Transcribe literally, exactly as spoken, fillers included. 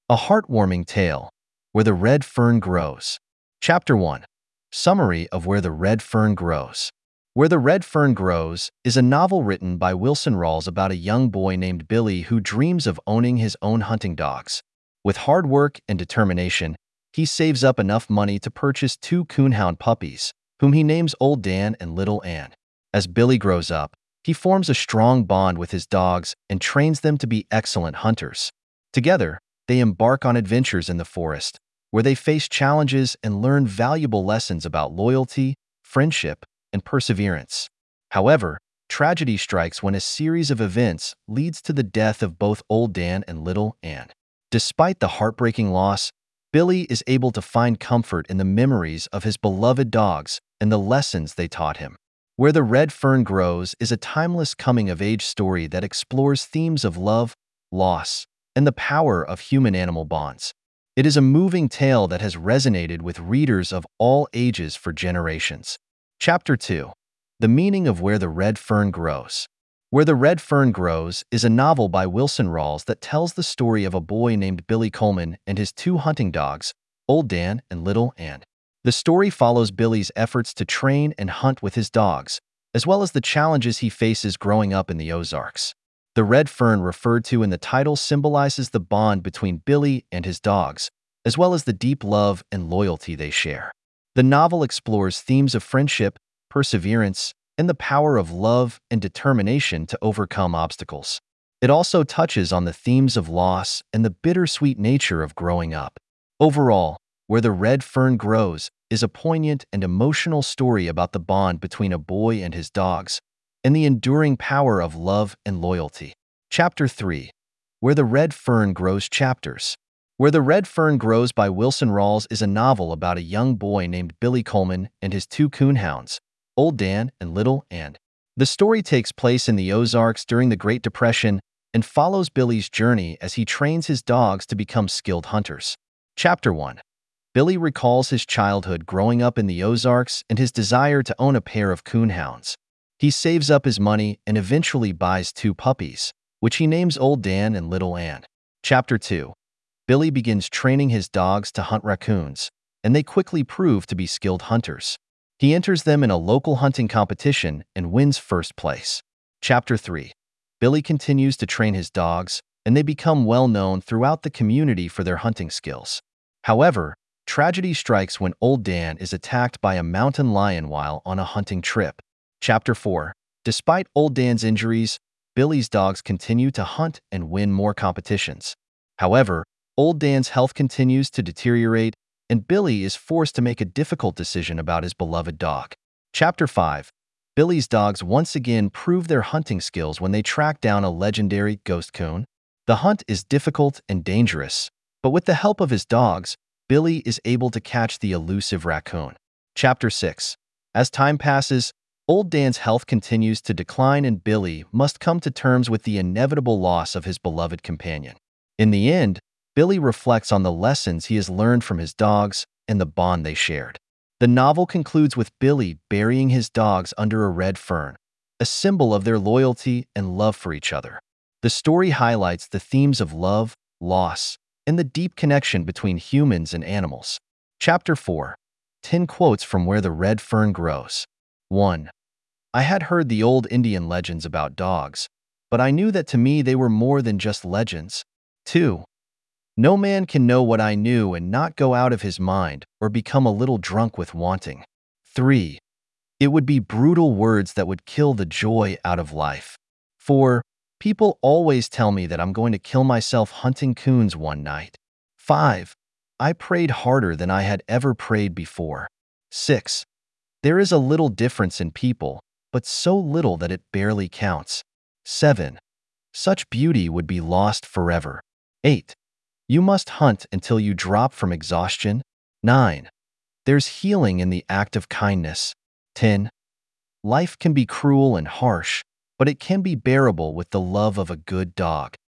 A heartwarming tale, Where the Red Fern Grows. Chapter one. Summary of Where the Red Fern Grows. Where the Red Fern Grows is a novel written by Wilson Rawls about a young boy named Billy who dreams of owning his own hunting dogs. With hard work and determination, he saves up enough money to purchase two coonhound puppies, whom he names Old Dan and Little Ann. As Billy grows up, he forms a strong bond with his dogs and trains them to be excellent hunters. Together, they embark on adventures in the forest, where they face challenges and learn valuable lessons about loyalty, friendship, and perseverance. However, tragedy strikes when a series of events leads to the death of both Old Dan and Little Ann. Despite the heartbreaking loss, Billy is able to find comfort in the memories of his beloved dogs and the lessons they taught him. Where the Red Fern Grows is a timeless coming-of-age story that explores themes of love, loss, and the power of human-animal bonds. It is a moving tale that has resonated with readers of all ages for generations. Chapter two. The Meaning of Where the Red Fern Grows. Where the Red Fern Grows is a novel by Wilson Rawls that tells the story of a boy named Billy Coleman and his two hunting dogs, Old Dan and Little Ann. The story follows Billy's efforts to train and hunt with his dogs, as well as the challenges he faces growing up in the Ozarks. The red fern referred to in the title symbolizes the bond between Billy and his dogs, as well as the deep love and loyalty they share. The novel explores themes of friendship, perseverance, and the power of love and determination to overcome obstacles. It also touches on the themes of loss and the bittersweet nature of growing up. Overall, Where the Red Fern Grows is a poignant and emotional story about the bond between a boy and his dogs, and the enduring power of love and loyalty. Chapter three. Where the Red Fern Grows. Chapters. Where the Red Fern Grows by Wilson Rawls is a novel about a young boy named Billy Coleman and his two coonhounds, Old Dan and Little Ann. The story takes place in the Ozarks during the Great Depression and follows Billy's journey as he trains his dogs to become skilled hunters. Chapter one. Billy recalls his childhood growing up in the Ozarks and his desire to own a pair of coonhounds. He saves up his money and eventually buys two puppies, which he names Old Dan and Little Ann. Chapter two. Billy begins training his dogs to hunt raccoons, and they quickly prove to be skilled hunters. He enters them in a local hunting competition and wins first place. Chapter three. Billy continues to train his dogs, and they become well known throughout the community for their hunting skills. However, tragedy strikes when Old Dan is attacked by a mountain lion while on a hunting trip. Chapter four. Despite Old Dan's injuries, Billy's dogs continue to hunt and win more competitions. However, Old Dan's health continues to deteriorate, and Billy is forced to make a difficult decision about his beloved dog. Chapter five. Billy's dogs once again prove their hunting skills when they track down a legendary ghost coon. The hunt is difficult and dangerous, but with the help of his dogs, Billy is able to catch the elusive raccoon. Chapter six. As time passes, Old Dan's health continues to decline and Billy must come to terms with the inevitable loss of his beloved companion. In the end, Billy reflects on the lessons he has learned from his dogs and the bond they shared. The novel concludes with Billy burying his dogs under a red fern, a symbol of their loyalty and love for each other. The story highlights the themes of love, loss, and the deep connection between humans and animals. Chapter four. ten Quotes from Where the Red Fern Grows. one. I had heard the old Indian legends about dogs, but I knew that to me they were more than just legends. two. No man can know what I knew and not go out of his mind or become a little drunk with wanting. three. It would be brutal words that would kill the joy out of life. four. People always tell me that I'm going to kill myself hunting coons one night. five. I prayed harder than I had ever prayed before. six. There is a little difference in people, but so little that it barely counts. seven. Such beauty would be lost forever. eight. You must hunt until you drop from exhaustion. nine. There's healing in the act of kindness. ten. Life can be cruel and harsh, but it can be bearable with the love of a good dog.